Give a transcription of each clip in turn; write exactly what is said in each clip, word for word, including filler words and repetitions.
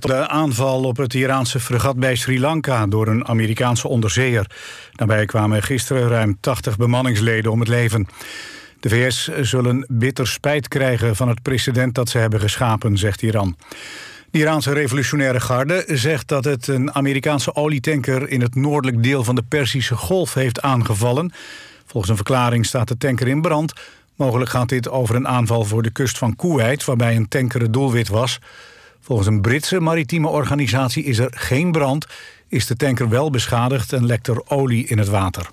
de aanval op het Iraanse fregat bij Sri Lanka door een Amerikaanse onderzeeër. Daarbij kwamen gisteren ruim tachtig bemanningsleden om het leven. De V S zullen bitter spijt krijgen van het precedent dat ze hebben geschapen, zegt Iran. De Iraanse revolutionaire garde zegt dat het een Amerikaanse olietanker in het noordelijk deel van de Perzische Golf heeft aangevallen. Volgens een verklaring staat de tanker in brand. Mogelijk gaat dit over een aanval voor de kust van Koeweit, waarbij een tanker het doelwit was. Volgens een Britse maritieme organisatie is er geen brand, is de tanker wel beschadigd en lekt er olie in het water.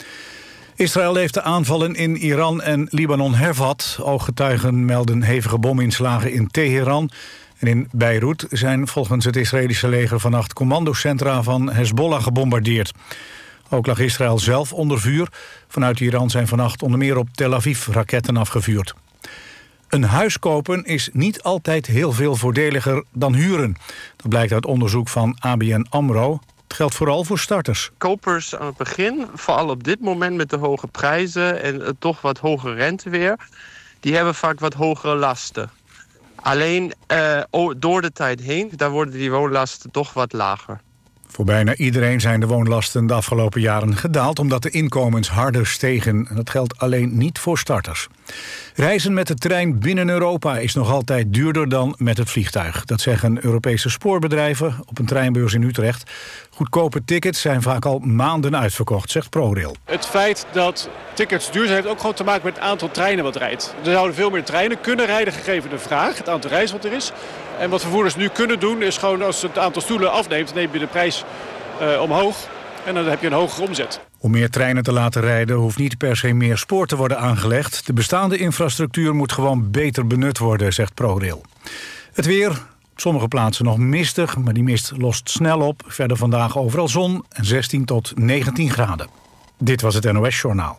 Israël heeft de aanvallen in Iran en Libanon hervat. Ooggetuigen melden hevige bominslagen in Teheran. En in Beirut zijn volgens het Israëlische leger vannacht commandocentra van Hezbollah gebombardeerd. Ook lag Israël zelf onder vuur. Vanuit Iran zijn vannacht onder meer op Tel Aviv raketten afgevuurd. Een huis kopen is niet altijd heel veel voordeliger dan huren. Dat blijkt uit onderzoek van A B N AMRO. Het geldt vooral voor starters. Kopers aan het begin, vooral op dit moment met de hoge prijzen en uh, toch wat hogere rente weer, die hebben vaak wat hogere lasten. Alleen uh, door de tijd heen, daar worden die woonlasten toch wat lager. Voor bijna iedereen zijn de woonlasten de afgelopen jaren gedaald, omdat de inkomens harder stegen. En dat geldt alleen niet voor starters. Reizen met de trein binnen Europa is nog altijd duurder dan met het vliegtuig. Dat zeggen Europese spoorbedrijven op een treinbeurs in Utrecht. Goedkope tickets zijn vaak al maanden uitverkocht, zegt ProRail. Het feit dat tickets duur zijn heeft ook gewoon te maken met het aantal treinen wat rijdt. Er zouden veel meer treinen kunnen rijden gegeven de vraag, het aantal reizen wat er is. En wat vervoerders nu kunnen doen is gewoon als het aantal stoelen afneemt, neem je de prijs uh, omhoog en dan heb je een hogere omzet. Om meer treinen te laten rijden hoeft niet per se meer spoor te worden aangelegd. De bestaande infrastructuur moet gewoon beter benut worden, zegt ProRail. Het weer, op sommige plaatsen nog mistig, maar die mist lost snel op. Verder vandaag overal zon en zestien tot negentien graden. Dit was het N O S Journaal.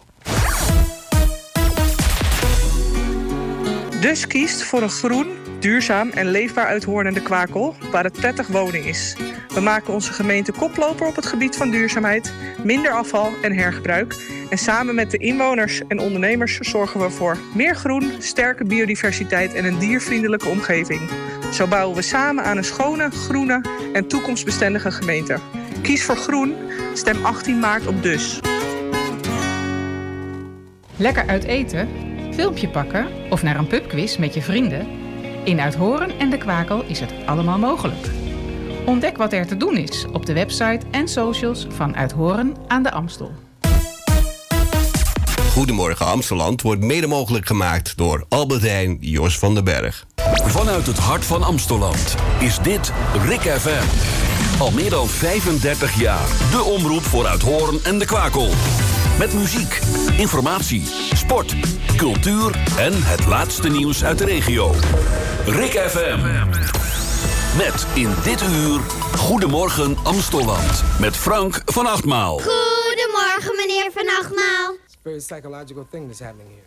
Dus kiest voor een groen, duurzaam en leefbaar Uithoorn en de Kwakel, waar het prettig wonen is. We maken onze gemeente koploper op het gebied van duurzaamheid, minder afval en hergebruik. En samen met de inwoners en ondernemers zorgen we voor meer groen, sterke biodiversiteit en een diervriendelijke omgeving. Zo bouwen we samen aan een schone, groene en toekomstbestendige gemeente. Kies voor groen, stem achttien maart op Dus. Lekker uit eten, filmpje pakken of naar een pubquiz met je vrienden? In Uithoorn en de Kwakel is het allemaal mogelijk. Ontdek wat er te doen is op de website en socials van Uithoorn aan de Amstel. Goedemorgen Amsteland wordt mede mogelijk gemaakt door Albert Heijn, Jos van den Berg. Vanuit het hart van Amsteland is dit Rik F M. Al meer dan vijfendertig jaar. De omroep voor Uithoorn en de Kwakel. Met muziek, informatie, sport, cultuur en het laatste nieuws uit de regio. Rik F M. Met in dit uur Goedemorgen Amsteland. Met Frank van Achtmaal. Goedemorgen meneer Van Achtmaal. It's a very psychological thing that's happening here.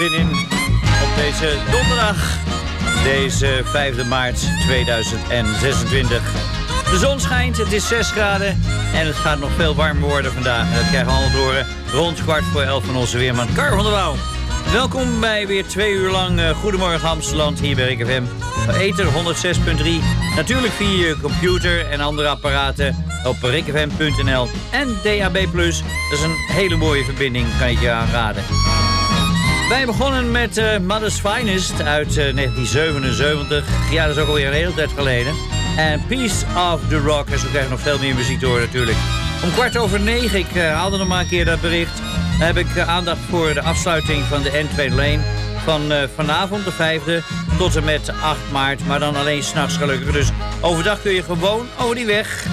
binnen op deze donderdag, deze vijfde maart tweeduizend zesentwintig. De zon schijnt, het is zes graden en het gaat nog veel warmer worden vandaag. Dat krijgen we allemaal te horen rond kwart voor elf van onze weerman Kar van der Wouw. Welkom bij weer twee uur lang uh, Goedemorgen Amsteland hier bij Rick F M. Ether honderdzes punt drie. Natuurlijk via je computer en andere apparaten op rick f m punt n l en D A B plus. Dat is een hele mooie verbinding, kan ik je aanraden. Wij begonnen met uh, Mother's Finest uit uh, negentien zevenenzeventig. Ja, dat is ook alweer een hele tijd geleden. En Piece of the Rock. En zo krijg je nog veel meer muziek te horen natuurlijk. Om kwart over negen, ik uh, haalde nog maar een keer dat bericht, heb ik uh, aandacht voor de afsluiting van de N twee Lane. Van uh, vanavond de vijfde tot en met acht maart. Maar dan alleen 's nachts gelukkig. Dus overdag kun je gewoon over die weg.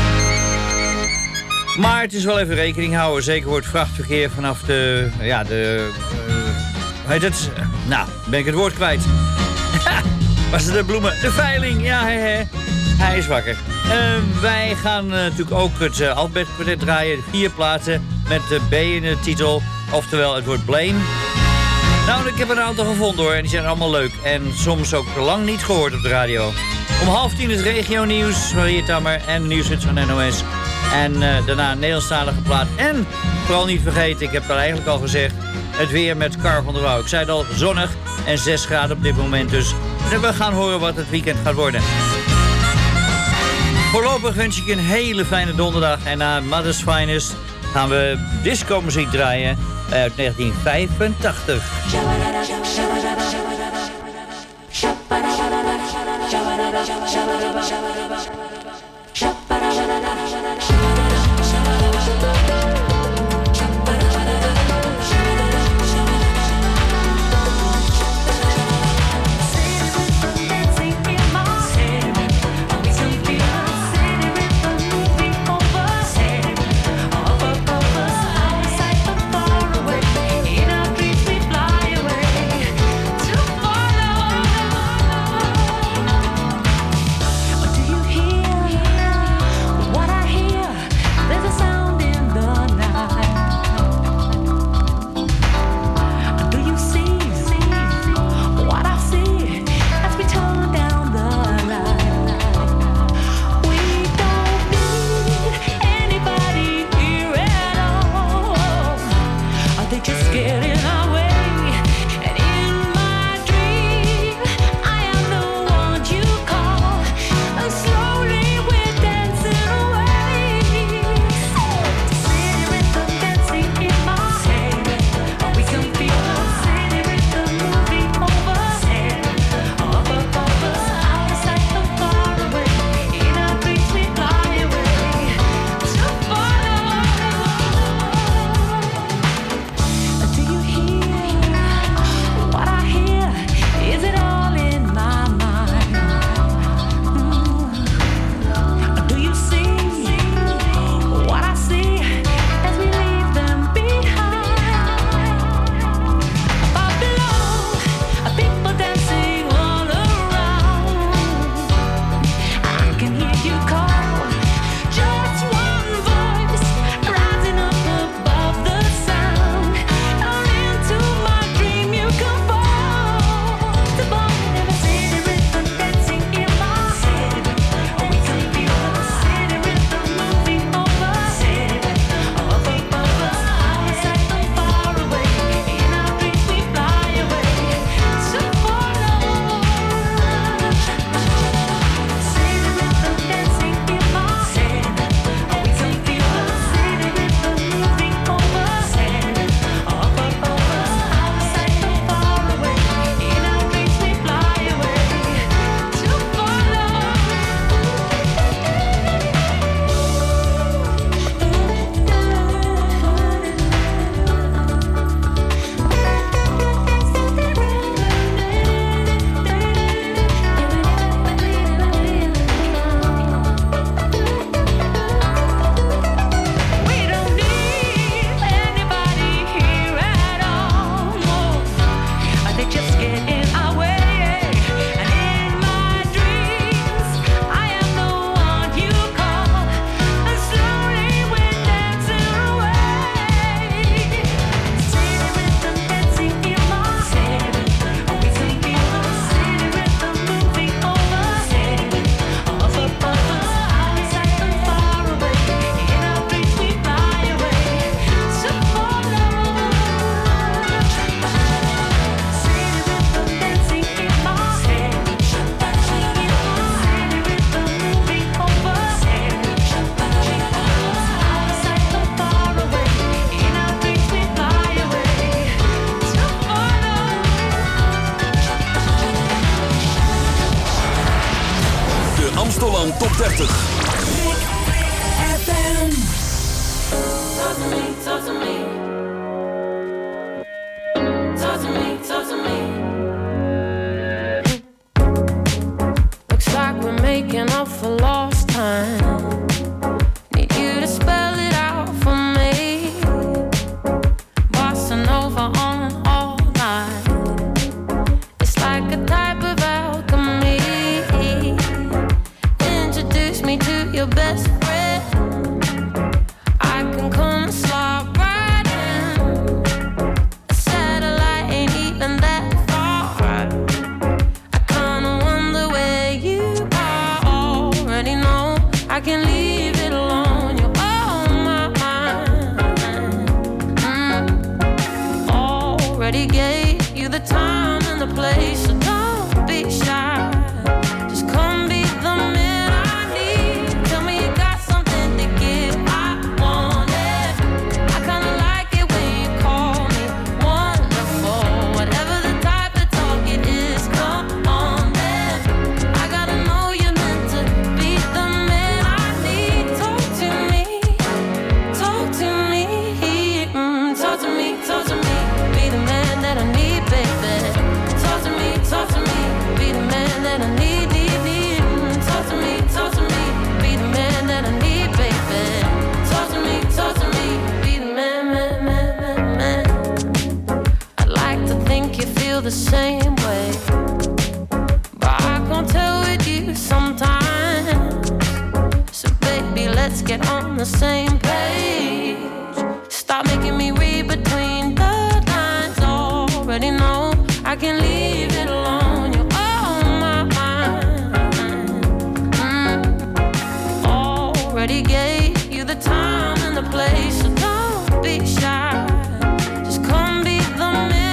Maar het is wel even rekening houden. Zeker voor het vrachtverkeer vanaf de... Ja, de... Uh, hoe heet het? Nou, ben ik het woord kwijt. Was het de bloemen? De veiling. Ja, he, he. Hij is wakker. Uh, wij gaan uh, natuurlijk ook het uh, Albertkwartet draaien. Vier plaatsen met de B in de titel. Oftewel het woord Blame. Nou, ik heb er een aantal gevonden hoor. En die zijn allemaal leuk. En soms ook lang niet gehoord op de radio. Om half tien het regionieuws. Marie Tammer en de nieuwsgids van N O S. En uh, daarna een Nederlandstalige plaat. En vooral niet vergeten, ik heb het eigenlijk al gezegd, het weer met Kar van der Wouw. Ik zei het al, zonnig en zes graden op dit moment. Dus we gaan horen wat het weekend gaat worden. Voorlopig wens ik je een hele fijne donderdag. En na Mother's Finest gaan we disco-muziek draaien uit negentien vijfentachtig. Do you hear what I hear? Amstolland Top dertig. Talk to me, talk to me. Talk to me, talk to me. Looks like we're making up for lost time. Need you to spell it out for me. Bossa Nova on all night. It's like a type of alchemy. Introduce me to your best friend. Come and slide right in. A satellite ain't even that far. I kinda wonder where you are. Already know I can leave it alone. You're on my mind. mm. Already gave you the time and the place, so don't be shy. Just come be the man I need. Tell me you got something to give. I want the same way, but I can't tell with you sometimes. So baby, let's get on the same page. Stop making me read between the lines. Already know I can leave it alone. You're on my mind. mm. Already gave you the time and the place, so don't be shy. Just come be the man.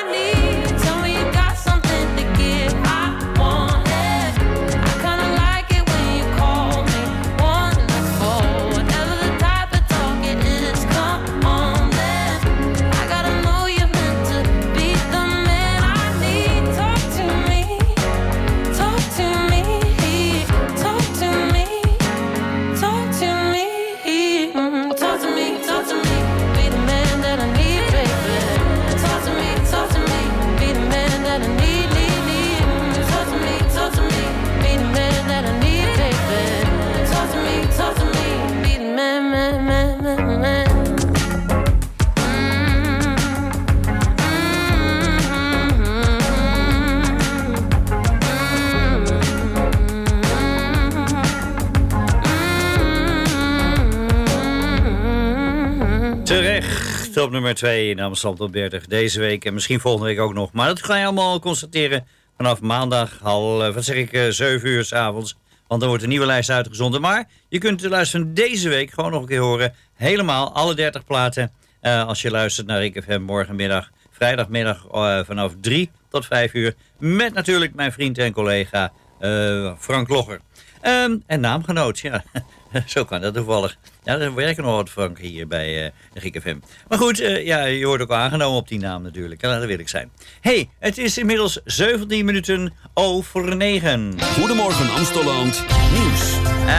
Terecht op nummer twee in Amsterdam Top dertig deze week en misschien volgende week ook nog. Maar dat ga je allemaal constateren vanaf maandag al, wat zeg ik, zeven uur 's avonds. Want dan wordt een nieuwe lijst uitgezonden. Maar je kunt de lijst van deze week gewoon nog een keer horen. Helemaal, alle dertig platen. Uh, als je luistert naar Rick F M morgenmiddag, vrijdagmiddag uh, vanaf drie tot vijf uur. Met natuurlijk mijn vriend en collega uh, Frank Logger. Um, en naamgenoot, ja. Zo kan dat toevallig. Ja, er werken nog wat Frank hier bij uh, de G K F M. Maar goed, uh, ja, je wordt ook aangenomen op die naam natuurlijk. Ja, dat wil ik zijn. Hey, het is inmiddels zeventien minuten over negen. Goedemorgen Amstolland, nieuws.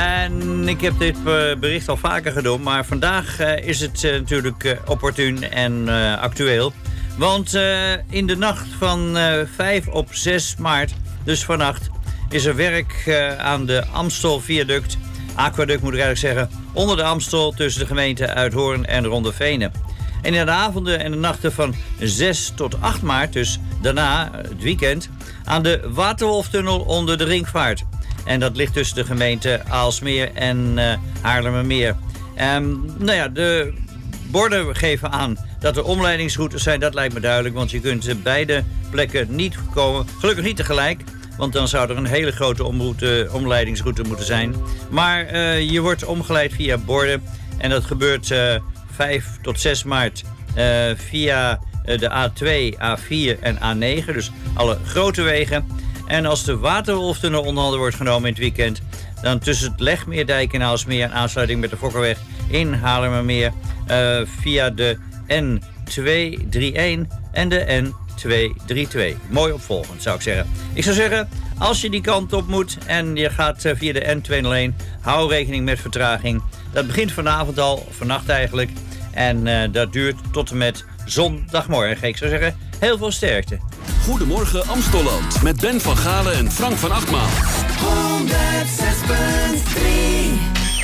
En ik heb dit uh, bericht al vaker gedaan, maar vandaag uh, is het uh, natuurlijk uh, opportun en uh, actueel. Want uh, in de nacht van uh, vijf op zes maart, dus vannacht, is er werk uh, aan de Amstel viaduct, aquaduct moet ik eigenlijk zeggen, onder de Amstel tussen de gemeenten Uithoorn en Rondevenen. En in de avonden en de nachten van zes tot acht maart, dus daarna, het weekend, aan de Waterwolftunnel onder de Ringvaart. En dat ligt tussen de gemeenten Aalsmeer en uh, Haarlemmermeer. Um, nou ja, de borden geven aan dat er omleidingsroutes zijn, dat lijkt me duidelijk, want je kunt beide plekken niet komen, gelukkig niet tegelijk. Want dan zou er een hele grote omroute, omleidingsroute moeten zijn. Maar uh, je wordt omgeleid via borden. En dat gebeurt uh, vijf tot zes maart uh, via uh, de A twee, A vier en A negen. Dus alle grote wegen. En als de Waterwolftunnel onder handen wordt genomen in het weekend, dan tussen het Legmeerdijk en Aalsmeer en aansluiting met de Fokkerweg in Haarlemmermeer uh, via de N tweehonderdeenendertig en de N twee drie twee. Mooi opvolgend, zou ik zeggen. Ik zou zeggen, als je die kant op moet en je gaat via de N tweehonderdéén... hou rekening met vertraging. Dat begint vanavond al, vannacht eigenlijk. En uh, dat duurt tot en met zondagmorgen. Ik zou zeggen, heel veel sterkte. Goedemorgen Amstelland met Ben van Galen en Frank van Achtmaal. honderd zes punt drie.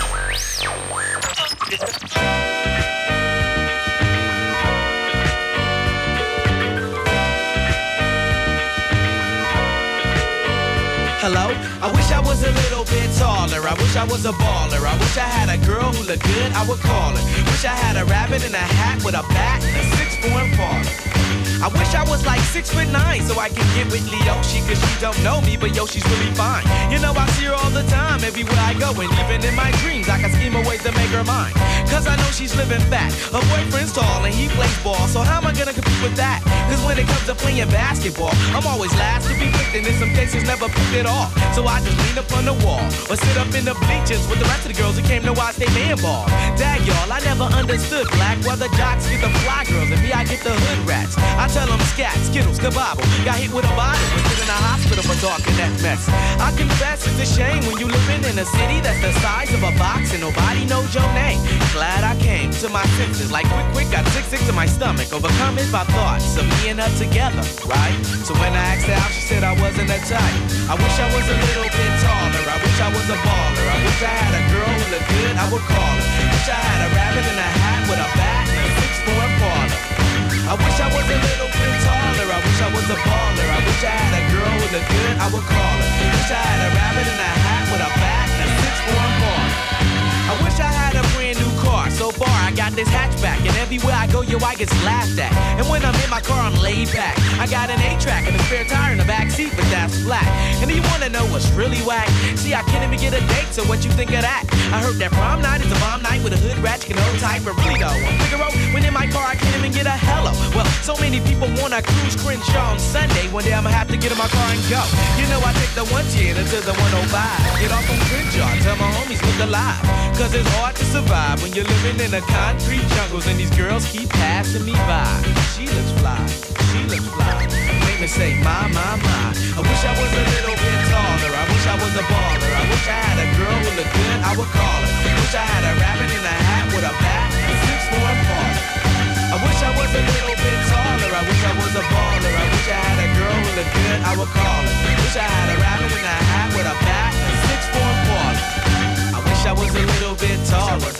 Hello, I wish I was a little bit taller. I wish I was a baller. I wish I had a girl who looked good, I would call her. Wish I had a rabbit in a hat with a bat and a six-form father. I wish I was like six foot nine so I can get with Leoshi, cause she don't know me, but yo, she's really fine. You know I see her all the time, everywhere I go, and even in my dreams I can scheme a way to make her mine. Cause I know she's living fat, her boyfriend's tall and he plays ball, so how am I gonna compete with that? Cause when it comes to playing basketball, I'm always last to be picked, and in some cases never picked at all. So I just lean up on the wall, or sit up in the bleachers with the rest of the girls who came to watch they man ball. Dag y'all, I never understood black, why the jocks get the fly girls and me I get the hood rats. I tell them scat, skittles, kabobble. Got hit with a bottle, was put in a hospital for talking that mess. I confess it's a shame when you living in a city that's the size of a box and nobody knows your name. Glad I came to my senses, like quick, quick, got sick, sick to my stomach. Overcome it by thoughts of me and her together, right? So when I asked her out, she said I wasn't that type. I wish I was a little bit taller. I wish I was a baller. I wish I had a girl who looked good, I would call her. Wish I had a rabbit in a hat with a bat and a six-form parlor. I wish I was a little bit taller. I wish I was a baller. I wish I had a girl who looked good, I would call her. Wish I had a rabbit in a hat with a bat and a six-form parlor. I wish I had a brand new car. So far I got this hatchback, and everywhere I go, yo, I get laughed at. And when I'm in my car, I'm laid back. I got an eight-track and a spare tire in the back seat, but that's flat. And do you wanna know what's really whack? See, I can't even get a date, so what you think of that? I heard that prom night is a bomb night with a hood rat, you can hold tight, but really though, I'm Figaro, when in my car I can't even get a hello. Well, so many people wanna cruise Crenshaw on Sunday. One day I'ma have to get in my car and go. You know I take the one ten to the one oh five. Get off on Crenshaw, tell my homies look alive. Cause it's hard to survive when you're living in the concrete jungles and these girls keep passing me by. She looks fly, she looks fly. Make me say my, my, my. I wish I was a little bit taller. I wish I was a baller. I wish I had a girl who looked good, I would call her. Wish I had a rabbit in a hat with a bat and a six-form parlor. I wish I was a little bit taller. I wish I was a baller. I wish I had a girl who looked good, I would call her. Wish I had a rabbit in a hat with a bat and a six-form parlor. I wish I was a little bit taller. I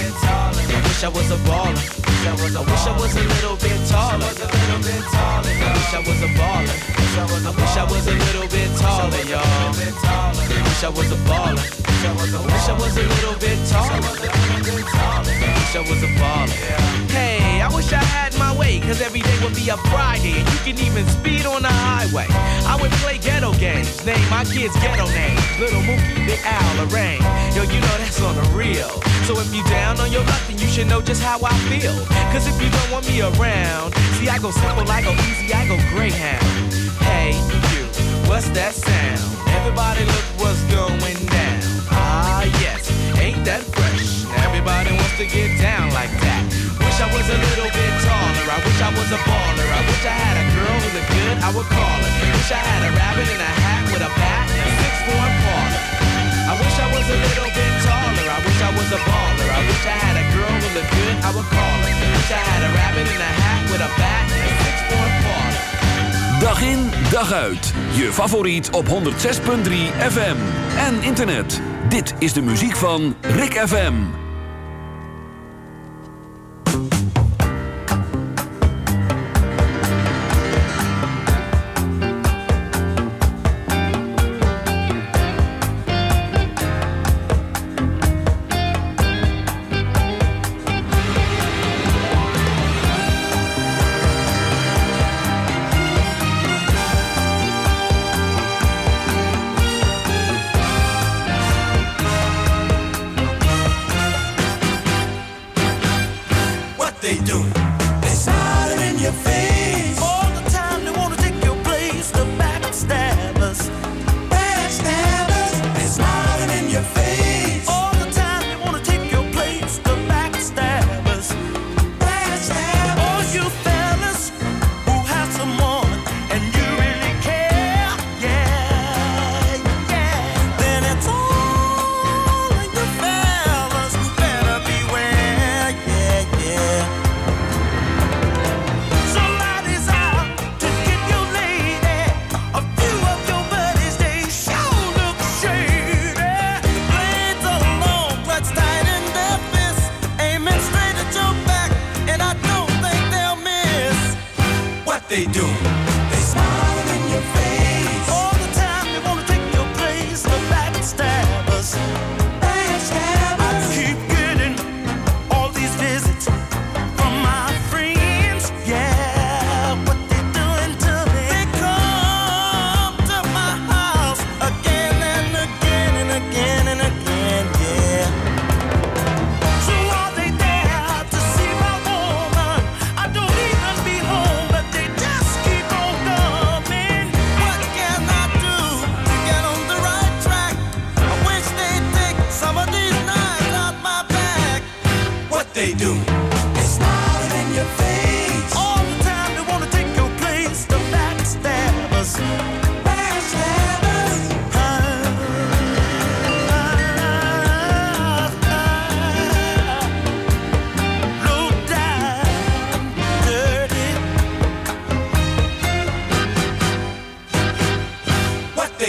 wish I was a baller. I wish I was a little bit taller. I wish I was a baller. I wish I was a little bit taller, y'all. I wish I was a baller. I wish I was a little bit taller. I wish I was a baller. Hey, I wish I had my way, cause every day would be a Friday, and you can even speed on the highway. I would play ghetto games, name my kids ghetto names. Little Mookie, Big Al, Lorraine. Yo, you know that's on the real. So if you down on your luck, then you should know just how I feel. Cause if you don't want me around, see I go simple, I go easy, I go Greyhound. Hey, you, what's that sound? Everybody look what's going down. Ah, yes, ain't that fresh? Everybody wants to get down like that. Wish I was a little bit taller. I wish I was a baller. I wish I had a girl who looked good, I would call her. Wish I had a rabbit in a hat with a bat and a six-form parlor. I wish I was a little bit taller. I wish I was a baller. I wish I had a girl who looked good, I would call her. Wish I had a rabbit in a hat with a bat and a six-form parlor. Dag in, dag uit. Je favoriet op honderd zes punt drie F M. En internet. Dit is de muziek van Rick F M.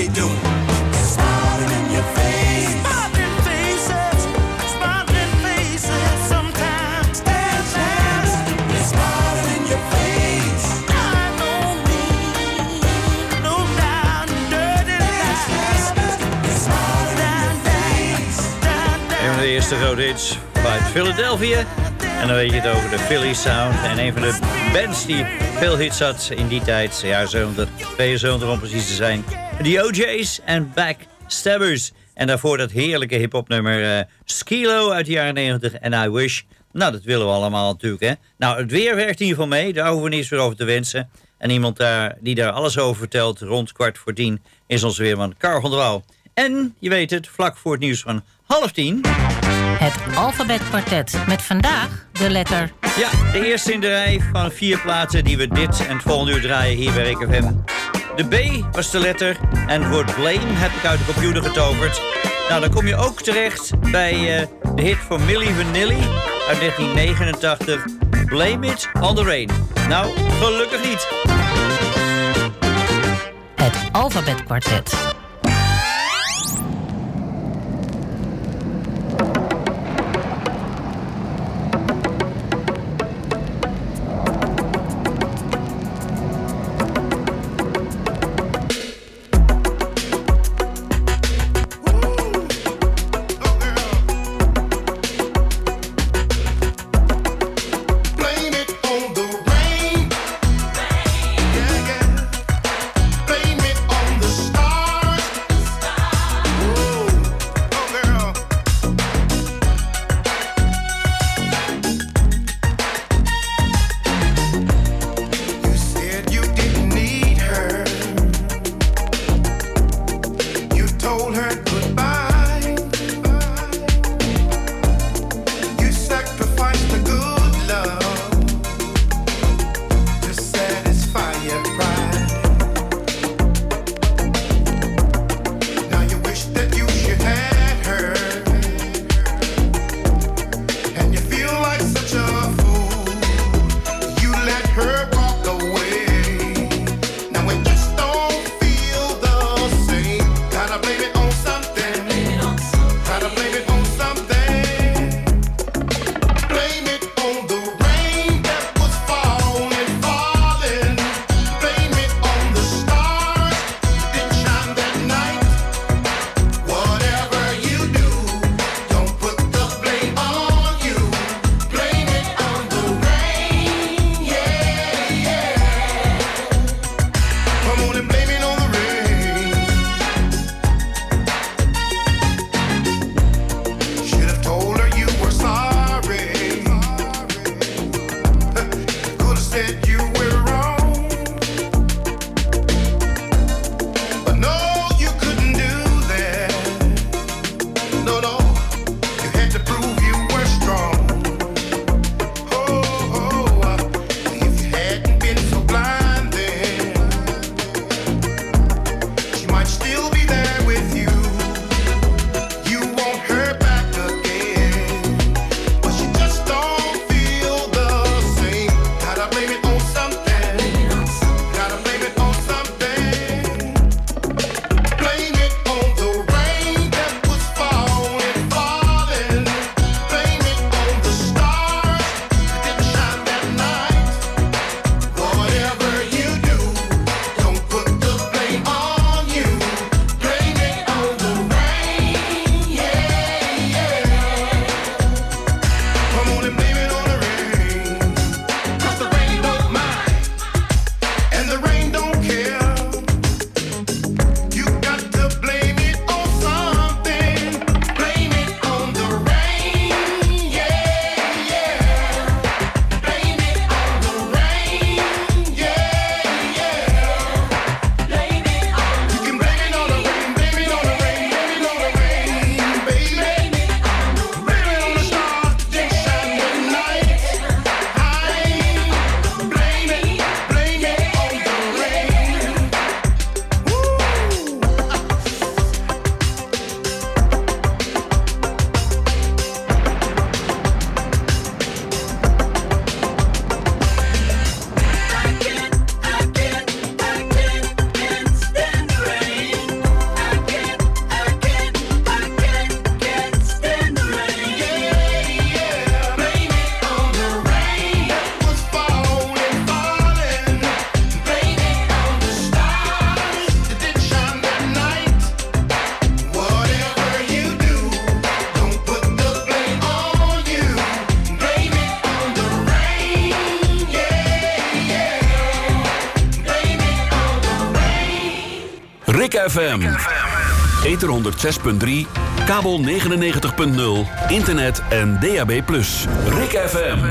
we doing? Smiling in your face. Smiling faces, smiling faces. Sometimes there's chance. Smiling in your face. I don't mean no down dirty lies. Smiling in your face. Een van de eerste grote hits uit Philadelphia. En dan weet je het over de Philly Sound. En een van de bands die veel hits had in die tijd. Ja, zeventig, tweeënzeventig om precies te zijn. De O J's en Backstabbers. En daarvoor dat heerlijke hiphopnummer uh, Skilo uit de jaren negentig. En I Wish. Nou, dat willen we allemaal natuurlijk, hè. Nou, het weer werkt in ieder geval mee. Daar hoeven we niets meer over te wensen. En iemand daar, die daar alles over vertelt rond kwart voor tien... is onze weerman Carl van der Wouw. En, je weet het, vlak voor het nieuws van half tien... Het Alfabetkwartet met vandaag de letter... Ja, de eerste in de rij van vier platen die we dit en het volgende uur draaien hier bij Rick F M. De B was de letter en het woord blame heb ik uit de computer getoverd. Nou, dan kom je ook terecht bij uh, de hit van Milli Vanilli uit negentien negenentachtig. Blame It on the Rain. Nou, gelukkig niet. Het Alfabetkwartet. Blame it on the stars. Rick F M. Ether honderdzes punt drie, kabel negenennegentig punt nul, internet en D A B plus. Rick F M.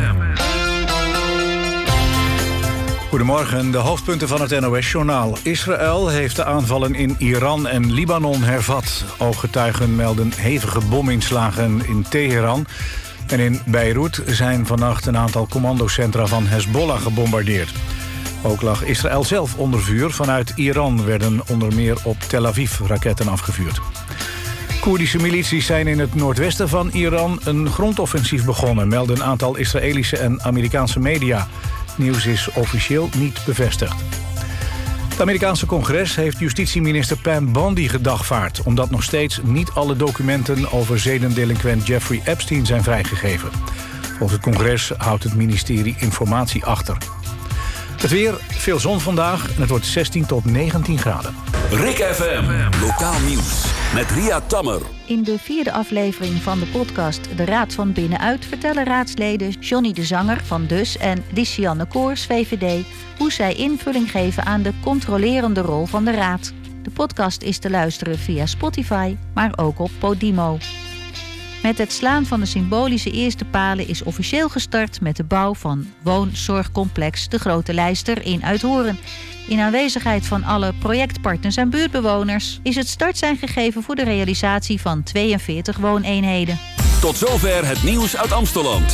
Goedemorgen, de hoofdpunten van het N O S-journaal. Israël heeft de aanvallen in Iran en Libanon hervat. Ooggetuigen melden hevige bominslagen in Teheran. En in Beirut zijn vannacht een aantal commandocentra van Hezbollah gebombardeerd. Ook lag Israël zelf onder vuur. Vanuit Iran werden onder meer op Tel Aviv raketten afgevuurd. Koerdische milities zijn in het noordwesten van Iran een grondoffensief begonnen, melden een aantal Israëlische en Amerikaanse media. Nieuws is officieel niet bevestigd. Het Amerikaanse congres heeft justitieminister Pam Bondi gedagvaard, omdat nog steeds niet alle documenten over zedendelinquent Jeffrey Epstein zijn vrijgegeven. Volgens het congres houdt het ministerie informatie achter. Het weer, veel zon vandaag en het wordt zestien tot negentien graden. Rick F M, lokaal nieuws met Ria Tammer. In de vierde aflevering van de podcast De Raad van Binnenuit vertellen raadsleden Johnny de Zanger van Dus en Lissianne Koors V V D hoe zij invulling geven aan de controlerende rol van de raad. De podcast is te luisteren via Spotify, maar ook op Podimo. Met het slaan van de symbolische eerste palen is officieel gestart met de bouw van woonzorgcomplex De Grote Lijster in Uithoren. In aanwezigheid van alle projectpartners en buurtbewoners is het startsein gegeven voor de realisatie van tweeënveertig wooneenheden. Tot zover het nieuws uit Amsteland.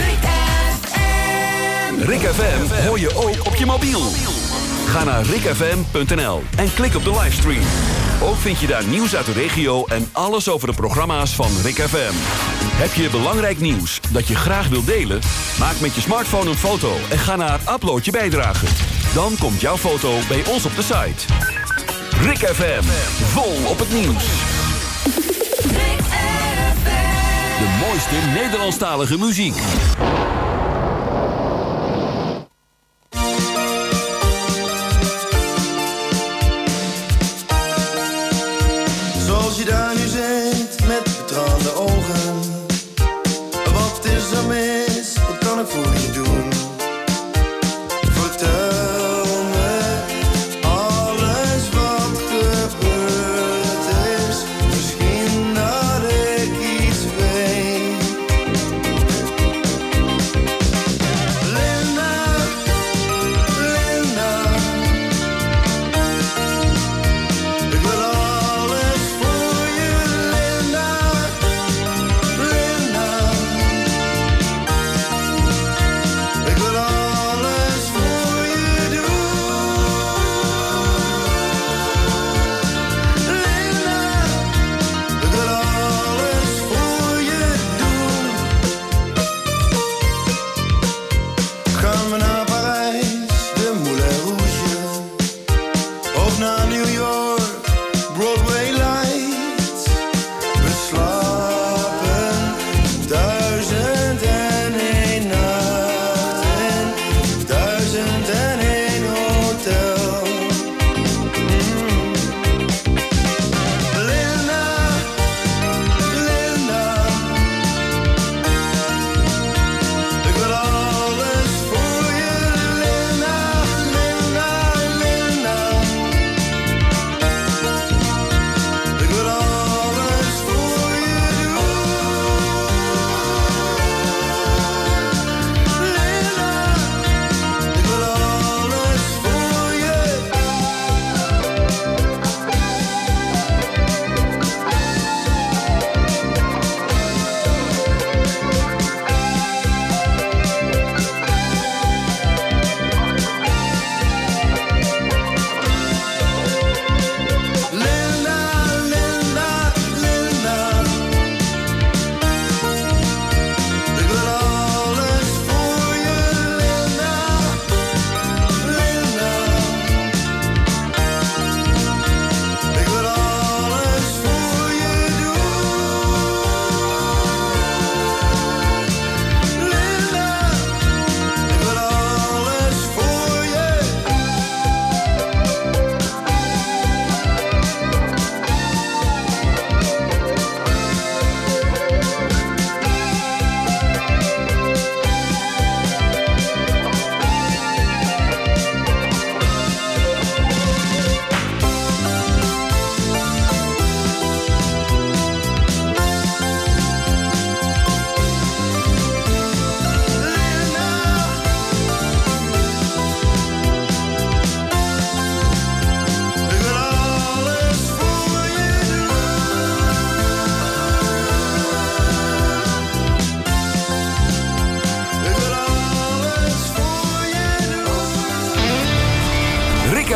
Rick F M hoor je ook op je mobiel. Ga naar rick f m punt n l en klik op de livestream. Ook vind je daar nieuws uit de regio en alles over de programma's van Rick F M. Heb je belangrijk nieuws dat je graag wilt delen? Maak met je smartphone een foto en ga naar Upload je bijdrage. Dan komt jouw foto bij ons op de site. Rick F M, vol op het nieuws. De mooiste Nederlandstalige muziek. Zoals je daar nu zit met betraande ogen. Wat is er mis? Wat kan ik voor je doen? Vertel me alles wat gebeurd is. Misschien dat ik iets weet. Linda, Linda, ik wil alles voor je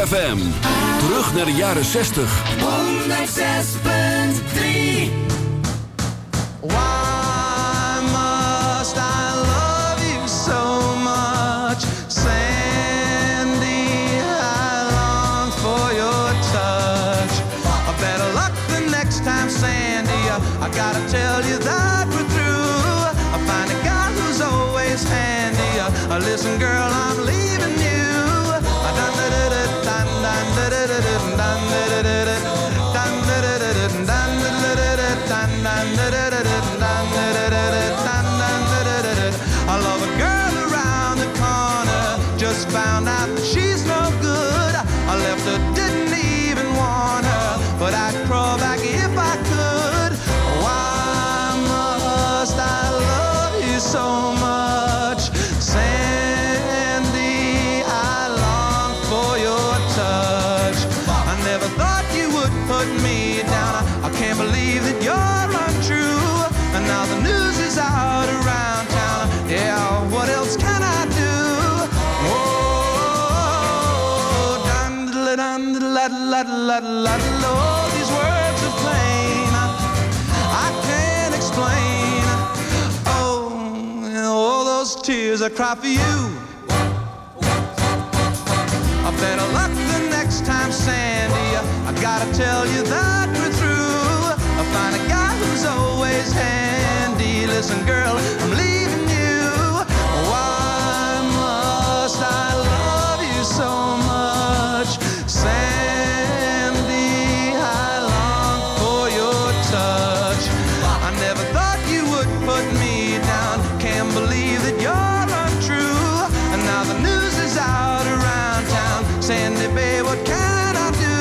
F M. Terug naar de jaren zestig. honderdzes punt drie. Why must I love you so much, Sandy? I long for your touch. Better luck the next time, Sandy. I gotta tell you that we're through. I find a guy who's always handy. Listen, girl, I'm leaving you. I love a girl around the corner. Just found out that she's no good. I left her, didn't even want her, but I'd crawl back if I could. Why must I love you so much, Sandy? I long for your touch. I never thought you would put me down. I, I can't believe that you're untrue. And now the news is out around town. Yeah, what else can I do? Whoa, dun dun la la la la la. These words are plain. I can't explain. Oh, all those tears I cry for you. I better luck the next time, Sandy. I gotta tell you that we're through. I find a guy who's always handy. Listen, girl, I'm leaving you. Why must I love you so much, Sandy? I long for your touch. I never thought you would put me down. Can't believe that you're untrue. And now the news is out around town. Sandy, babe, what can I do?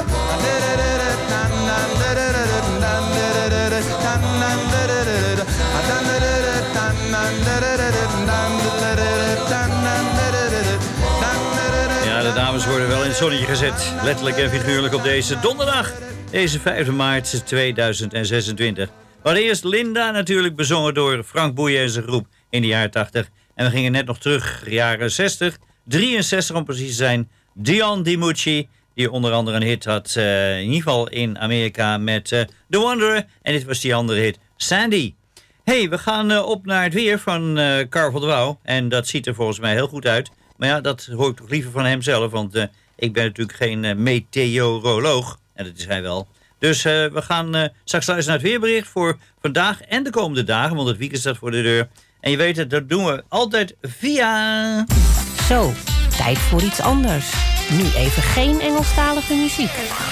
Ja, de dames worden wel in het zonnetje gezet. Letterlijk en figuurlijk op deze donderdag. Deze vijfde maart tweeduizend zesentwintig. Maar eerst Linda natuurlijk bezongen door Frank Boeien en zijn groep in de jaren tachtig. En we gingen net nog terug, jaren zestig, drieënzestig om precies te zijn. Dion DiMucci, die onder andere een hit had, uh, in ieder geval in Amerika met uh, The Wanderer. En dit was die andere hit, Sandy. Hey, we gaan uh, op naar het weer van uh, Carl van der Wouw. En dat ziet er volgens mij heel goed uit. Maar ja, dat hoor ik toch liever van hem zelf. Want uh, ik ben natuurlijk geen uh, meteoroloog. En dat is hij wel. Dus uh, we gaan uh, straks luisteren naar het weerbericht voor vandaag en de komende dagen. Want het weekend staat voor de deur. En je weet het, dat doen we altijd via... Zo, tijd voor iets anders. Nu even geen Engelstalige muziek.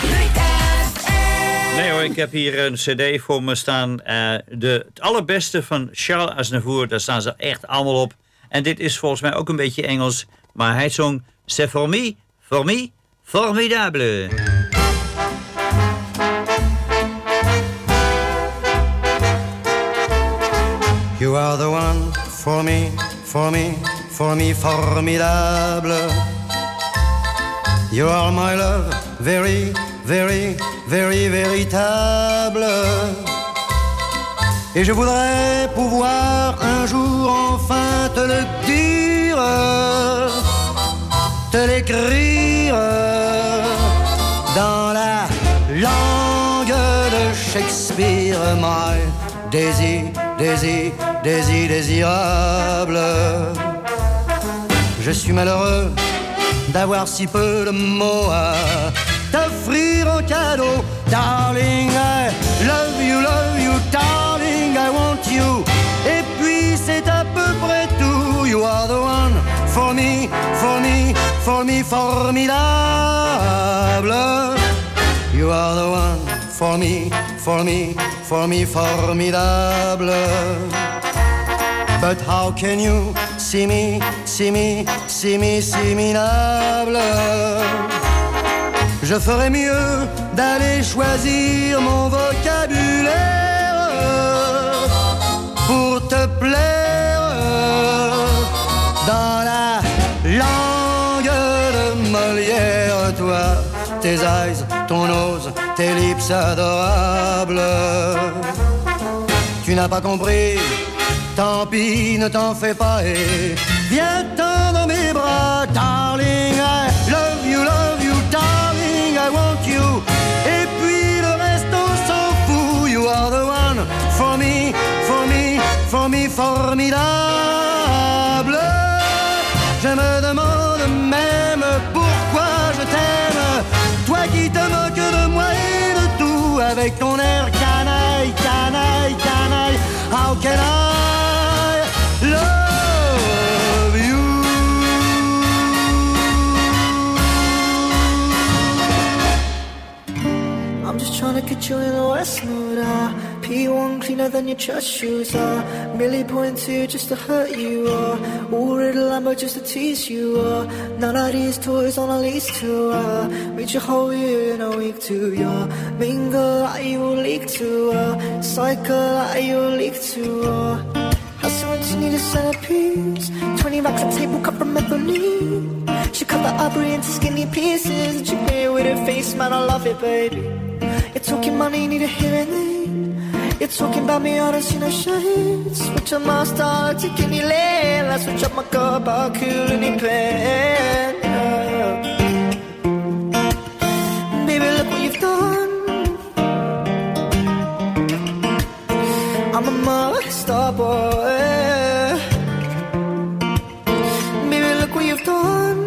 Nee hoor, ik heb hier een cd voor me staan. Uh, de, het allerbeste van Charles Aznavour, daar staan ze echt allemaal op. En dit is volgens mij ook een beetje Engels. Maar hij zong C'est for me, for me, formidable. You are the one for me, for me, for me, formidable. You are my love, very, very, very, véritable. Et je voudrais pouvoir un jour enfin te le dire, te l'écrire dans la langue de Shakespeare. My désir, désir, désir, désirable. Je suis malheureux d'avoir si peu de mots à t'offrir en cadeau. Darling, I love you, love you, darling, I want you. Et puis c'est à peu près tout. You are the one for me, for me, for me, formidable. You are the one for me, for me, for me, formidable. But how can you see me, see me, see me, similable? Je ferais mieux d'aller choisir mon vocabulaire pour te plaire dans la langue de Molière. Toi, tes eyes, ton nose, tes lips adorables. Tu n'as pas compris, tant pis, ne t'en fais pas et viens-t'en dans mes bras. Darling, I love you, love you, vie formidable. Je me demande même pourquoi je t'aime, toi qui te moques de moi et de tout, avec ton air canaille, canaille, canaille. How can I love you? I'm just trying to get you in the West mood, ah. P one cleaner than your church shoes, ah. Merely point two just to hurt you, ah. All red Lambo just to tease you, ah. None of these toys on a lease to, ah. Reach your whole year in a week to, yeah. Mingle like you will leak to, ah. Cycle like you will leak to, ah. How soon do you need a centerpiece? Twenty racks a table cut from methylene. She cut the ivory into skinny pieces and she made it with her face, man, I love it, baby. You're talking money, you need a hearing aid. You're talking about me, I don't see no shade. Switch up my style, take any lane. I switch up my cup, I'll kill any pain. Yeah. Baby, look what you've done. I'm a mother star boy. Baby, look what you've done.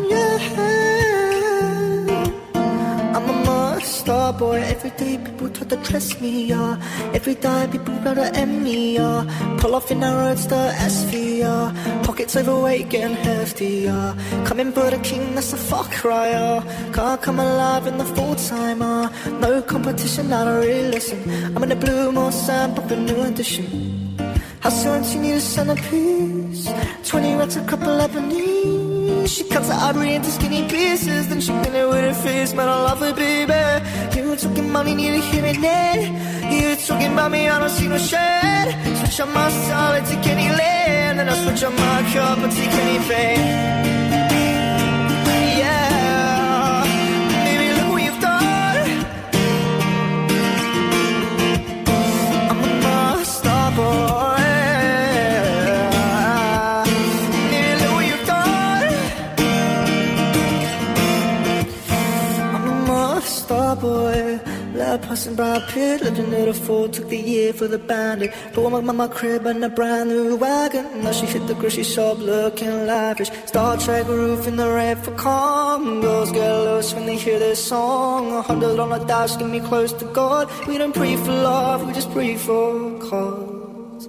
Star boy, every day people try to dress me, yeah. Every day people try to end me, yeah. Pull off in a roadster S V, yeah. Pockets overweight, getting hefty, yeah. Coming for the king, that's a fuck cry, yeah. Can't come alive in the full timer. No competition, I don't really listen. I'm in the blue, more sand, pop a new edition. How soon do you need a centerpiece? Twenty racks, a couple Lebanese. She cuts her ivory into skinny pieces, then she clean it with her face, man, I love her, baby. You talking money, need a hearing aid. You talking about me, I don't see no shade. Switch on my style, I take any lane. Then I switch on my cup, I take any pain. Yeah, baby, look what you've done. I'm a North Star boy. Boy, love passing Brad Pitt, lived in the Ford, took the year for the bandit. Bought my mama crib and a brand new wagon. Now she hit the grocery shop looking lavish. Star Trek roof in the red for calm. Girls get lost when they hear this song. A hundred on a dash, get me close to God. We don't pray for love, we just pray for cause.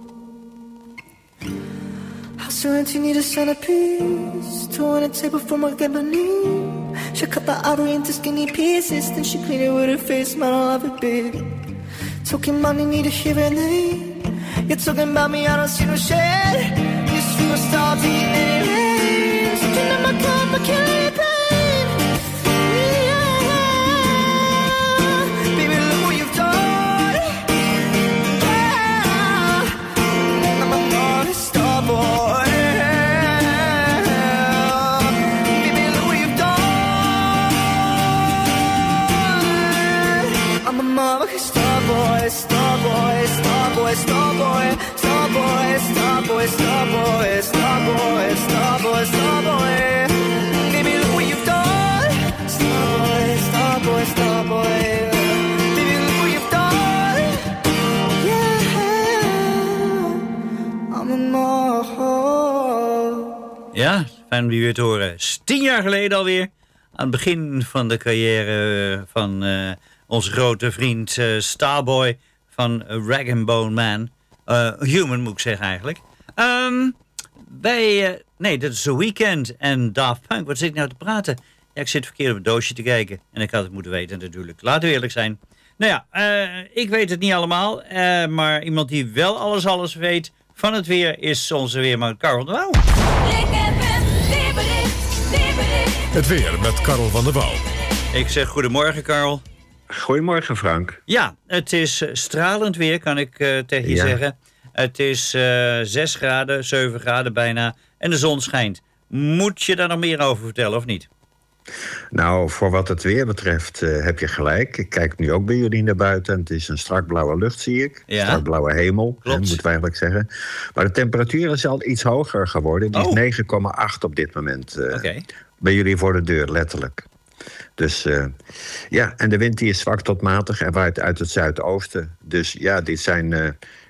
How soon do you need a centerpiece? Two on a table from a ebony. She cut the ivory into skinny pieces, then she cleaned it with her face, man, I love it, baby. Talking money, need a hearing aid. You're talking about me, I don't see no shade. You superstar, taking any lane. Something in my cup, I can't lay pain. Yeah. Baby, look what you've done. Yeah. I'm a modern star boy. Star boy, star boy, star boy, star boy, star boy, star boy, star boy, star boy, star boy, star boy. Baby, look what you've done. Star boy, star boy, star boy. Baby, look what you've done. Yeah, I'm a more. Ja, fijn om die weer te horen. Tien jaar geleden alweer. Aan het begin van de carrière van uh, onze grote vriend uh, Starboy van uh, Rag and Bone Man. Uh, Human moet ik zeggen eigenlijk. Um, bij, uh, nee, dat is The Weeknd en Daft Punk. Wat zit ik nou te praten? Ja, ik zit verkeerd op het doosje te kijken. En ik had het moeten weten natuurlijk. Laten we eerlijk zijn. Nou ja, uh, ik weet het niet allemaal. Uh, maar iemand die wel alles alles weet van het weer is onze weerman Karel van der Wouw. Het weer met Karel van der Wouw. Ik zeg goedemorgen, Karel. Goedemorgen, Frank. Ja, het is stralend weer, kan ik uh, tegen je ja. zeggen. Het is uh, zes graden, zeven graden bijna en de zon schijnt. Moet je daar nog meer over vertellen of niet? Nou, voor wat het weer betreft uh, heb je gelijk. Ik kijk nu ook bij jullie naar buiten en het is een strak blauwe lucht, zie ik. Ja. Strak blauwe hemel, hè, moeten we eigenlijk zeggen. Maar de temperatuur is al iets hoger geworden. Die oh. is negen komma acht op dit moment. Uh, okay. Bij jullie voor de deur, letterlijk. Dus uh, ja, en de wind die is zwak tot matig en waait uit het zuidoosten. Dus ja, dit zijn uh,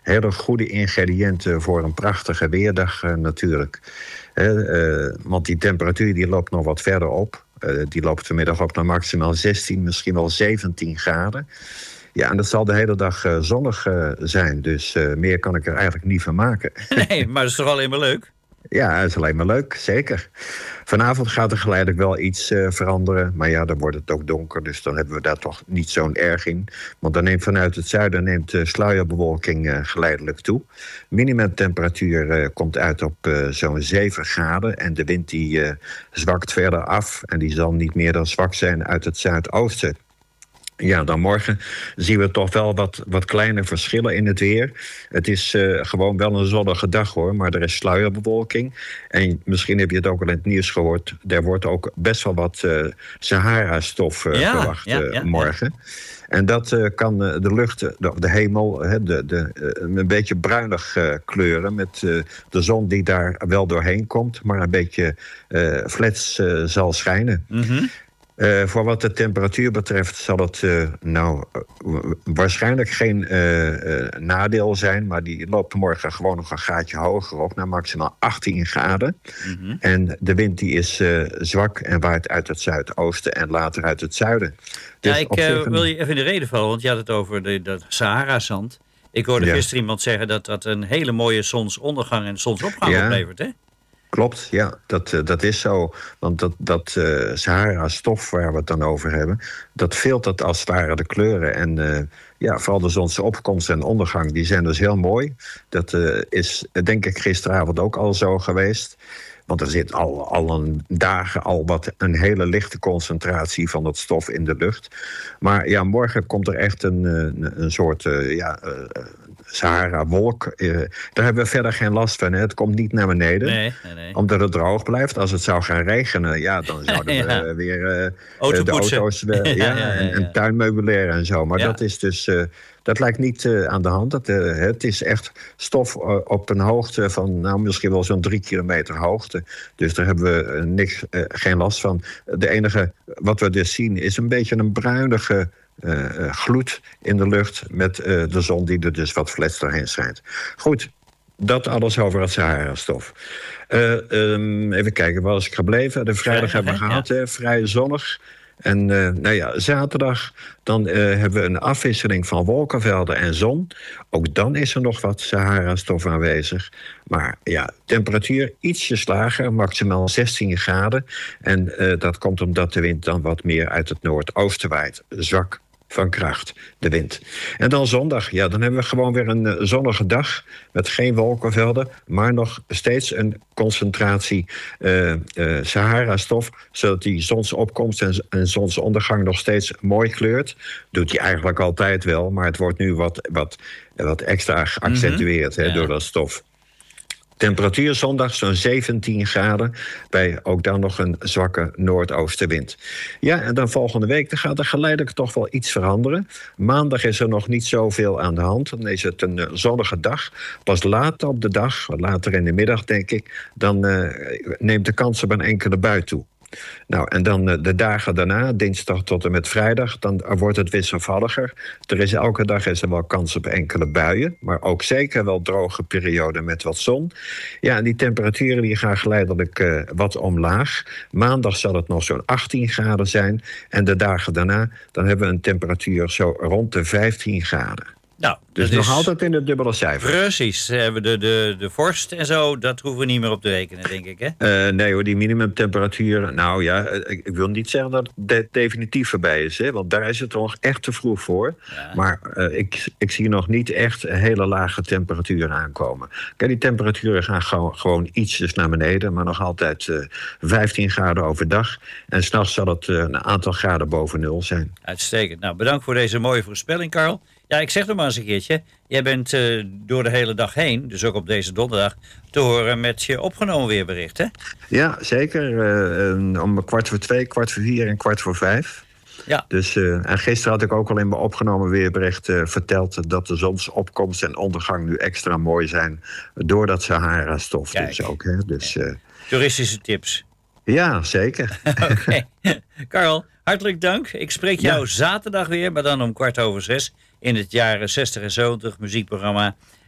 hele goede ingrediënten voor een prachtige weerdag uh, natuurlijk. Uh, uh, want die temperatuur die loopt nog wat verder op. Uh, die loopt vanmiddag op naar maximaal zestien, misschien wel zeventien graden. Ja, en dat zal de hele dag uh, zonnig uh, zijn. Dus uh, meer kan ik er eigenlijk niet van maken. Nee, maar dat is toch alleen maar leuk? Ja, dat is alleen maar leuk, zeker. Vanavond gaat er geleidelijk wel iets uh, veranderen. Maar ja, dan wordt het ook donker, dus dan hebben we daar toch niet zo'n erg in. Want dan neemt vanuit het zuiden neemt de sluierbewolking uh, geleidelijk toe. Minimumtemperatuur uh, komt uit op uh, zo'n zeven graden. En de wind die uh, zwakt verder af. En die zal niet meer dan zwak zijn uit het zuidoosten. Ja, dan morgen zien we toch wel wat, wat kleine verschillen in het weer. Het is uh, gewoon wel een zonnige dag hoor, maar er is sluierbewolking. En misschien heb je het ook al in het nieuws gehoord. Er wordt ook best wel wat uh, Sahara-stof uh, ja, verwacht ja, uh, ja, morgen. Ja. En dat uh, kan uh, de lucht, de, de hemel, uh, de, de, uh, een beetje bruinig uh, kleuren. Met uh, de zon die daar wel doorheen komt, maar een beetje uh, flats uh, zal schijnen. Mm-hmm. Uh, voor wat de temperatuur betreft zal het uh, nou uh, waarschijnlijk geen uh, uh, nadeel zijn. Maar die loopt morgen gewoon nog een gaatje hoger op, naar maximaal achttien graden. Mm-hmm. En de wind die is uh, zwak en waait uit het zuidoosten en later uit het zuiden. Dus ja, ik uh, een... wil je even in de reden vallen, want je had het over de, dat Sahara-zand. Ik hoorde ja. gisteren iemand zeggen dat dat een hele mooie zonsondergang en zonsopgang ja. oplevert, hè? Klopt, ja, dat, uh, dat is zo. Want dat, dat uh, Sahara-stof waar we het dan over hebben, dat filtert als het ware de kleuren. En uh, ja, vooral de zonsopkomst en ondergang, die zijn dus heel mooi. Dat uh, is, denk ik, gisteravond ook al zo geweest. Want er zit al, al een dagen al wat een hele lichte concentratie van dat stof in de lucht. Maar ja, morgen komt er echt een, een, een soort uh, ja, uh, Sahara-wolk. Uh, daar hebben we verder geen last van. Hè. Het komt niet naar beneden. Nee, nee, nee. Omdat het droog blijft. Als het zou gaan regenen, ja, dan zouden ja. we uh, weer uh, Auto de auto's uh, ja, ja, ja, ja. En, en tuinmeubilair en zo. Maar ja. dat is dus... Uh, Dat lijkt niet uh, aan de hand. Dat, uh, het is echt stof uh, op een hoogte van nou, misschien wel zo'n drie kilometer hoogte. Dus daar hebben we uh, niks, uh, geen last van. De enige wat we dus zien is een beetje een bruinige uh, uh, gloed in de lucht met uh, de zon die er dus wat flats doorheen schijnt. Goed, dat alles over het Sahara-stof. Uh, um, even kijken, waar was ik gebleven? De vrijdag hebben we gehad, hè? Vrij zonnig. En uh, nou ja, zaterdag dan uh, hebben we een afwisseling van wolkenvelden en zon. Ook dan is er nog wat Sahara-stof aanwezig. Maar ja, temperatuur ietsje lager, maximaal zestien graden. En uh, dat komt omdat de wind dan wat meer uit het noordoosten waait. Zwak van kracht, de wind. En dan zondag, ja, dan hebben we gewoon weer een uh, zonnige dag met geen wolkenvelden, maar nog steeds een concentratie uh, uh, Sahara-stof, zodat die zonsopkomst en, en zonsondergang nog steeds mooi kleurt. Doet hij eigenlijk altijd wel, maar het wordt nu wat, wat, wat extra geaccentueerd mm-hmm. hè, door dat stof. Temperatuur zondag zo'n zeventien graden, bij ook dan nog een zwakke noordoostenwind. Ja, en dan volgende week dan gaat er geleidelijk toch wel iets veranderen. Maandag is er nog niet zoveel aan de hand. Dan is het een uh, zonnige dag. Pas later op de dag, later in de middag denk ik, dan uh, neemt de kans op een enkele bui toe. Nou, en dan uh, de dagen daarna, dinsdag tot en met vrijdag, dan uh, wordt het wisselvalliger. Er is elke dag is er wel kans op enkele buien, maar ook zeker wel droge perioden met wat zon. Ja, en die temperaturen die gaan geleidelijk uh, wat omlaag. Maandag zal het nog zo'n achttien graden zijn. En de dagen daarna, dan hebben we een temperatuur zo rond de vijftien graden. Nou, dus nog is... altijd in het dubbele cijfer. Precies. We hebben de, de, de vorst en zo, dat hoeven we niet meer op te rekenen, denk ik, hè? Uh, nee hoor, die minimumtemperatuur, nou ja, ik, ik wil niet zeggen dat het de, definitief voorbij is, hè, want daar is het nog echt te vroeg voor. Ja. Maar uh, ik, ik zie nog niet echt hele lage temperaturen aankomen. Kijk, die temperaturen gaan gewoon, gewoon ietsjes naar beneden, maar nog altijd uh, vijftien graden overdag. En 's nachts zal het uh, een aantal graden boven nul zijn. Uitstekend. Nou, bedankt voor deze mooie voorspelling, Karl. Ja, ik zeg nog maar eens een keertje. Jij bent uh, door de hele dag heen, dus ook op deze donderdag, te horen met je opgenomen weerbericht, hè? Ja, zeker. Uh, om kwart voor twee, kwart voor vier en kwart voor vijf. Ja. Dus, uh, en gisteren had ik ook al in mijn opgenomen weerbericht uh, verteld dat de zonsopkomst en ondergang nu extra mooi zijn door dat Sahara-stof. Dus ook, hè? Dus, uh, toeristische tips. Ja, zeker. Oké. Okay. Karl, hartelijk dank. Ik spreek jou ja. zaterdag weer, maar dan om kwart over zes in het jaren zestig en zeventig muziekprogramma.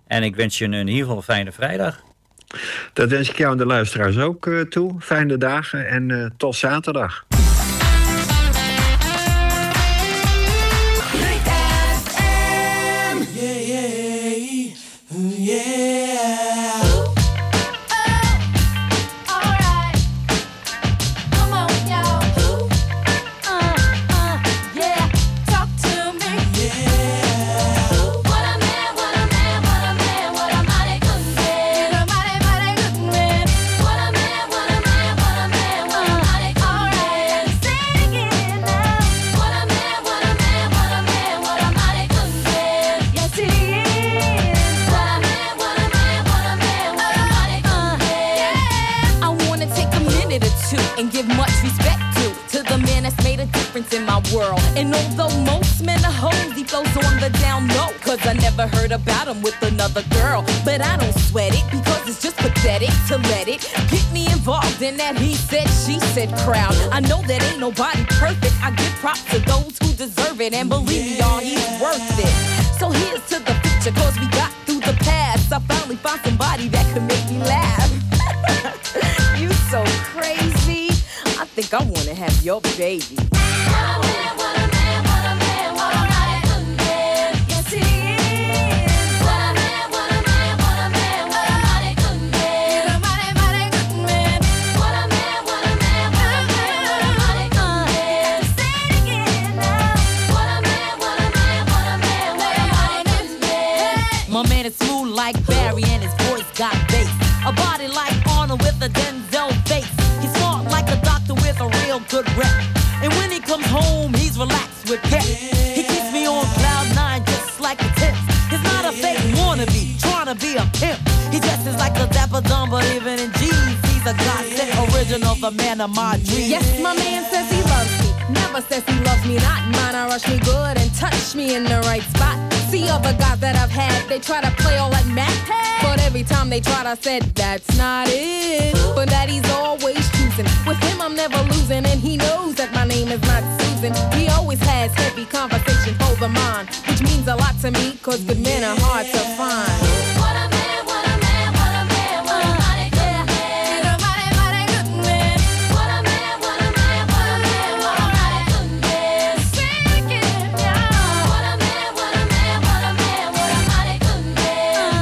En ik wens je een, in ieder geval een fijne vrijdag. Dat wens ik jou en de luisteraars ook uh, toe. Fijne dagen en uh, tot zaterdag. And give much respect to to the man that's made a difference in my world. And although most men are hoes, he flows on the down low, cause I never heard about him with another girl. But I don't sweat it, because it's just pathetic to let it get me involved in that he said, she said crowd. I know that ain't nobody perfect. I give props to those who deserve it, and believe me, y'all, he's worth it. So here's to the future, cause we got through the past. I finally found somebody that could make me laugh. You so crazy, I think I wanna have your baby. My man is smooth like Barry and his voice got bass. A body like Arnold with a Denzel face. He's smart like a doctor with a real good rep. And when he comes home, he's relaxed with pep. He keeps me on cloud nine just like a tip. He's not a fake wannabe, trying to be a pimp. He dresses like a dapper dumb, but even in jeans, he's a godsend original, the man of my dreams. Yes, my man says he loves me. Never says he loves me not. Mine, I rush me good and touch me in the right spot. See other guys that I've had, they try to play all like Matt. But every time they tried, I said, that's not it. But that he's always choosing. With him, I'm never losing. And he knows that my name is not Susan. He always has heavy conversation over mine, which means a lot to me, cause good men are hard to find. What a man, what a man, what a man, what a mighty good man. He's a mighty, mighty good man. What a man, what a man, what a man, what a mighty good man. Sing it now. What a man, what a man, what a man, what a mighty good man.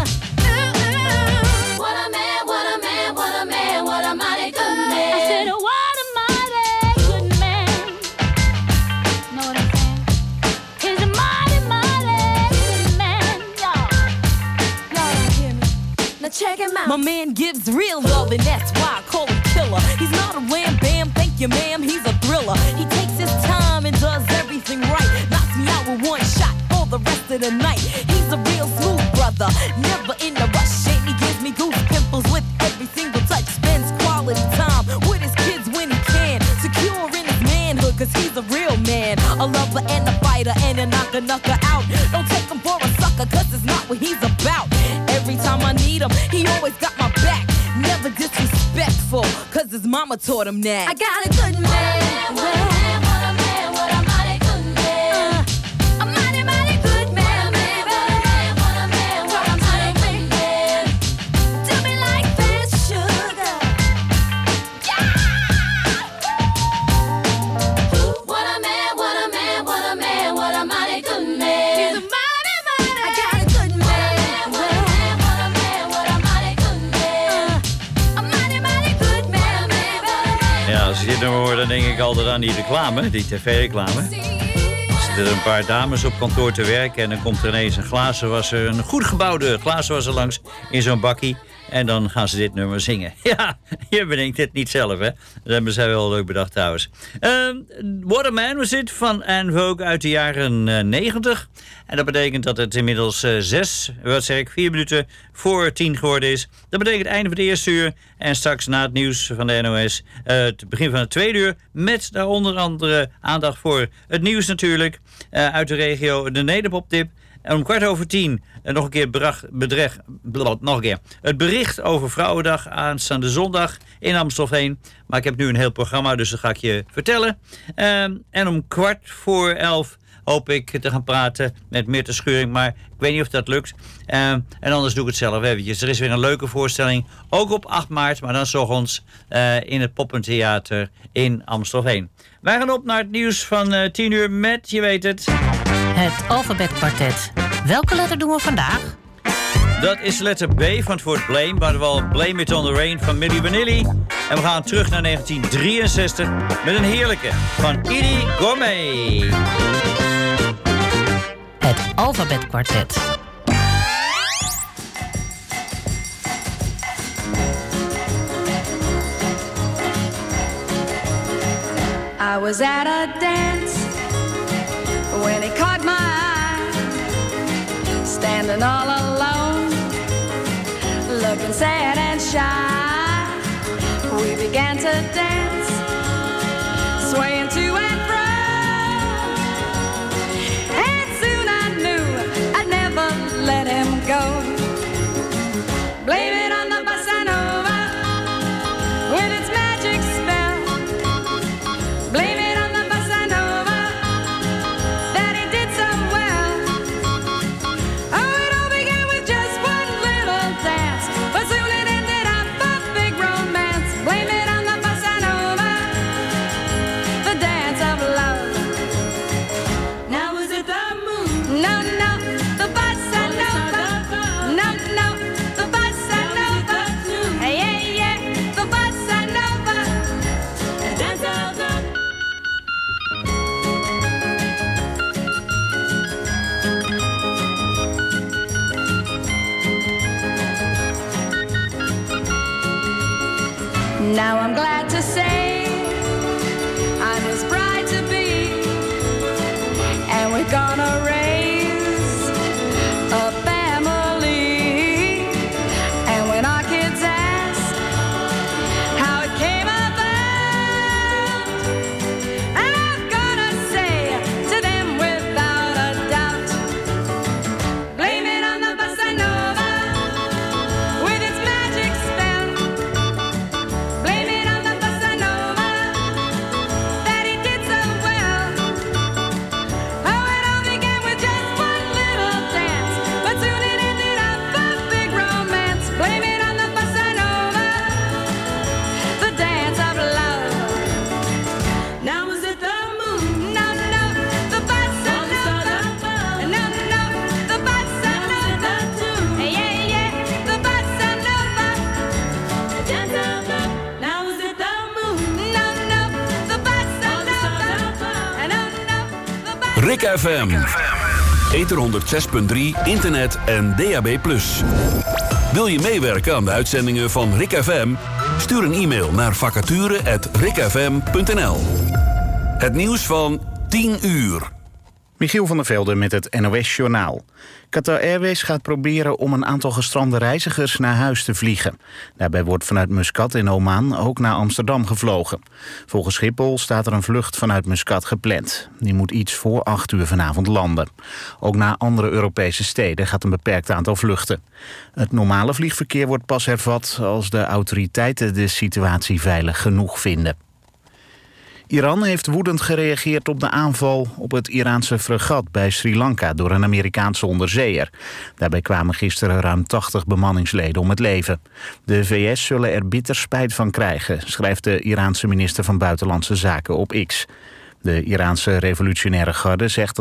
What a man, what a man, what a man, what a mighty good man. I said, what a mighty good man. Know what I'm saying? He's a mighty, mighty good man, y'all. Y'all don't hear me. Now check him out. My man gives real love, and that's why I call him killer. He's not a wham bam, thank you ma'am, he's a thriller. He takes his time and does everything right. Knocks me out with one shot for the rest of the night. He's a real smooth brother, never in a rush, and he gives me goose pimples with every single touch. Spends quality time with his kids when he can. Secure in his manhood, cause he's a real man. A lover and a fighter and a knocker knocker out. Don't take him for a sucker, cause it's not what he's about. Every time I need him, he always got my back. Never disrespectful, cause his mama taught him that. I got a good man. What a man, what a man, what a mighty good man. Uh, a mighty, mighty good man, baby. What a man, what a mighty good man. Do me like that, sugar. Yeah. What a man, what a man, what a man, what a mighty good man. He's a mighty, mighty. I got a good man. What a man, what a man, what a mighty good man. Uh, a mighty, mighty good man, baby. Ja, als je dit nummer hoort, dan denk ik altijd aan die reclame, die tv-reclame. Er zitten een paar dames op kantoor te werken en dan komt er ineens een glazenwasser, een goed gebouwde glazenwasser langs in zo'n bakkie. En dan gaan ze dit nummer zingen. Ja, je bedenkt dit niet zelf, hè. Dat hebben zij wel leuk bedacht trouwens. Uh, What a Man was dit van Anne Vogue uit de jaren uh, negentig. En dat betekent dat het inmiddels uh, zes, wat zeg ik, vier minuten voor tien geworden is. Dat betekent het einde van de eerste uur. En straks na het nieuws van de N O S, uh, het begin van het tweede uur. Met daar onder andere aandacht voor het nieuws natuurlijk. Uh, uit de regio, de Nederpop-tip. En om kwart over tien uh, nog een keer bracht, bedreig, blad, nog een keer het bericht over Vrouwendag aanstaande zondag in Amstelveen. Maar ik heb nu een heel programma, dus dat ga ik je vertellen. Uh, en om kwart voor elf hoop ik te gaan praten met Mirte Schuring. Maar ik weet niet of dat lukt. Uh, en anders doe ik het zelf eventjes. Er is weer een leuke voorstelling, ook op acht maart, maar dan 's ochtends uh, in het Poppentheater in Amstelveen. Wij gaan op naar het nieuws van uh, tien uur met, je weet het... Het alfabetkwartet. Welke letter doen we vandaag? Dat is de letter B van het woord blame, maar wel Blame It on the Rain van Milli Vanilli. En we gaan terug naar negentien drieënzestig met een heerlijke van Edie Gourmet. Het alfabetkwartet. I was at a dance when he caught my eye, standing all alone, looking sad and shy. We began to dance, swaying to and fro, and soon I knew I'd never let him go. Blame it on the bossa nova with its magic spell. Blame it on the bossa nova that he did so well. Oh, it all began with just one little dance, but soon it ended up a big romance. Blame it on the bossa nova, the dance of love. Now was it the moon? No, no, the bossa nova. No, no, the bossa nova. Hey, yeah, yeah, the bossa nova, the dance of love. Now I'm glad to say I'm his bride to be, and we're gonna raise a family. And when our kids ask how it came about, and I'm gonna say to them without a doubt, blame it on the bossa nova with its magic spell. Blame it on the bossa nova that he did so well. Oh, it all began with just one little dance, but soon it ended up a big romance. Blame it on the bossa nova, the dance of love. Now was it the moon? No, no, the bossa nova. No, no, the bossa nova. Yeah, yeah, the bossa nova, the dance of love. Now was it the moon? No, no, the bossa nova. No, no, the bossa. Rick F M. Ether honderd zes punt drie, internet en D A B plus. Wil je meewerken aan de uitzendingen van Rick F M? Stuur een e-mail naar vacature at rickfm punt n l. Het nieuws van tien uur. Michiel van der Velde met het N O S-journaal. Qatar Airways gaat proberen om een aantal gestrande reizigers naar huis te vliegen. Daarbij wordt vanuit Muscat in Oman ook naar Amsterdam gevlogen. Volgens Schiphol staat er een vlucht vanuit Muscat gepland. Die moet iets voor acht uur vanavond landen. Ook naar andere Europese steden gaat een beperkt aantal vluchten. Het normale vliegverkeer wordt pas hervat als de autoriteiten de situatie veilig genoeg vinden. Iran heeft woedend gereageerd op de aanval op het Iraanse fregat bij Sri Lanka door een Amerikaanse onderzeeër. Daarbij kwamen gisteren ruim tachtig bemanningsleden om het leven. De V S zullen er bitter spijt van krijgen, schrijft de Iraanse minister van Buitenlandse Zaken op X. De Iraanse revolutionaire garde zegt